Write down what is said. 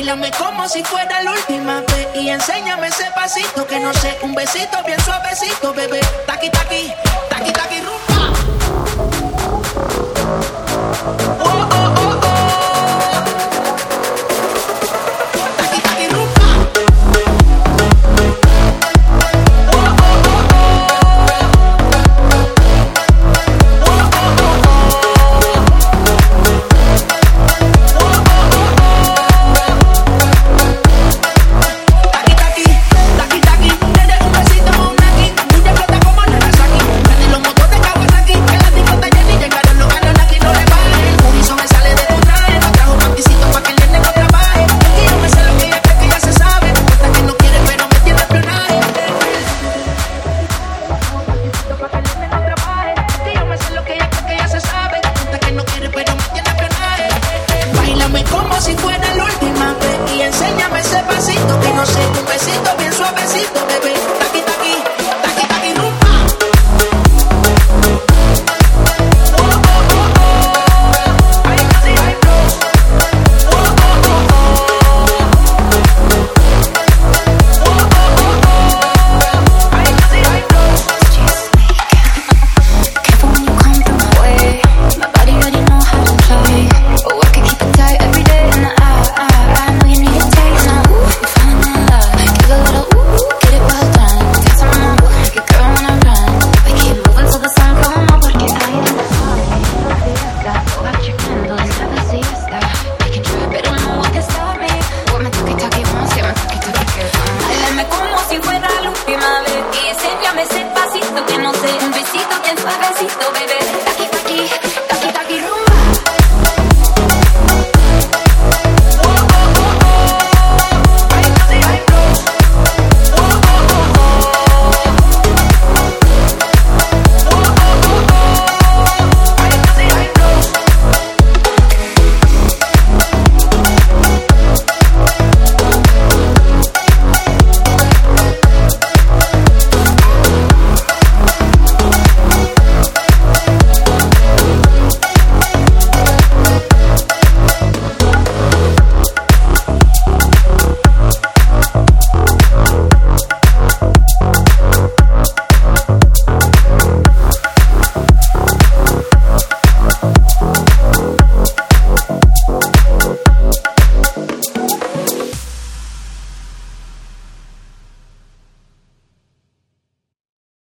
Báilame como si fuera la última vez y enséñame ese pasito que no sé, un besito bien suavecito, bebé. Taqui, taqui, taqui, taqui, rumba. Oh, oh, oh, oh. Taqui, taqui, rumba. Oh, oh, oh, oh. Oh, oh, oh, como si fuera la última vez y enséñame ese pasito que no sé, un besito bien suavecito, bebé. Taqui, taqui, taqui, taqui, rumba. Oh, oh, oh, oh. Ay, casi hay flow. Oh, oh, oh, oh. Oh, oh, oh, oh. Ay, casi hay flow. Careful when you come through my way. My body already know how to play. Oh, I can keep it tight every day. And I know you need a taste now. Ooh, you're falling in love. Give a little ooh, get it well done. Dance on my ooh, like a girl when I run. We keep moving till the sun come up. Porque hay en la fiesta. Go out your candles, never see a star. We can try, pero no one can stop me. Oh, me toque once, yeah, me toque que báilame como si fuera la última vez y enséñame ese pasito que no sé, un besito bien suavecito.